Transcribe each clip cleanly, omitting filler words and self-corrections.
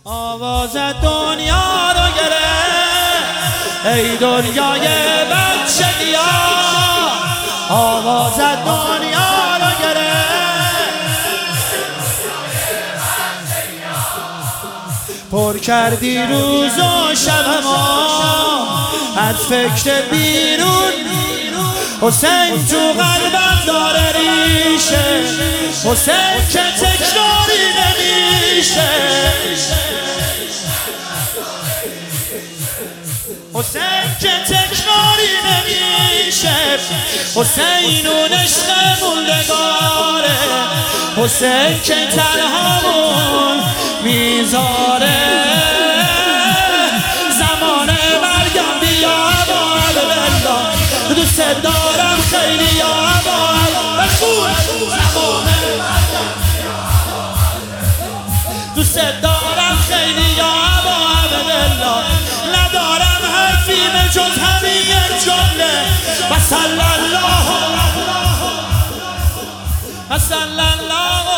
آواز دنیا رو گرفت ای دنیای بچگی ها، آواز دنیا رو گرفت پر کردی روز و شب ما از فکر بیرون. حسین تو قلبم داره ریشه، حسین که تکراری نمیشه، حسین که تکراری نمیشه، حسین اون عشق موندگاره، حسین که تنهامون میذاره. زمان مرگم بیا با الله، دوست دارم خیلی یا با بخون. زمان مرگم دوست دارم خیلی یا با الله، ندارم حرفی به جز همین جمله و صلی الله و صلی الله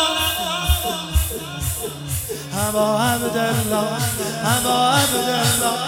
ابا عبدالله ابا عبدالله.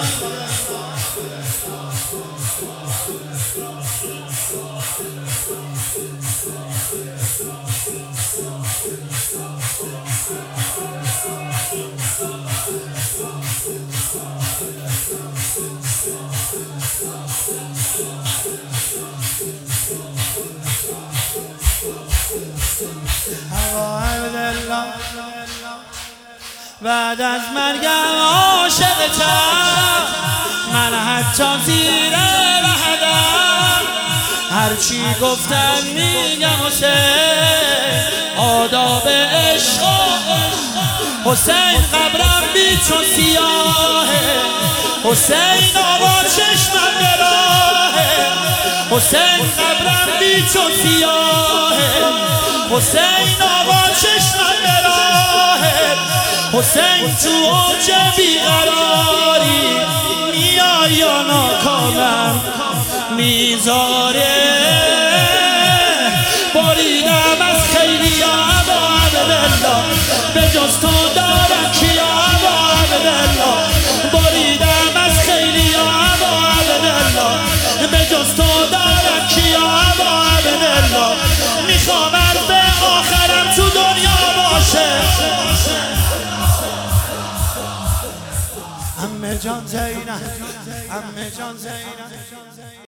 بعد از مرگم عاشقتم، من حتی زیر رهدم، هرچی گفتم میگم حسین آداب عشق. حسین قبرم بی چون سیاهه، حسین آقا چشمم به راهه، حسین قبرم بی چون سیاهه، حسین آقا چشمم به راهه، حسین تو اوج بیقراری میای یا ناکامم میذاره. بریدم از خیلی یا ابا عبدالله، به جز تو دارم کیا ابا عبدالله، بریدم از خیلی یا ابا عبدالله، به جز تو دارم کیا ابا عبدالله. میخوام به آخرم تو دنیا باشه. عمه جان زینب، عمه جان زینب.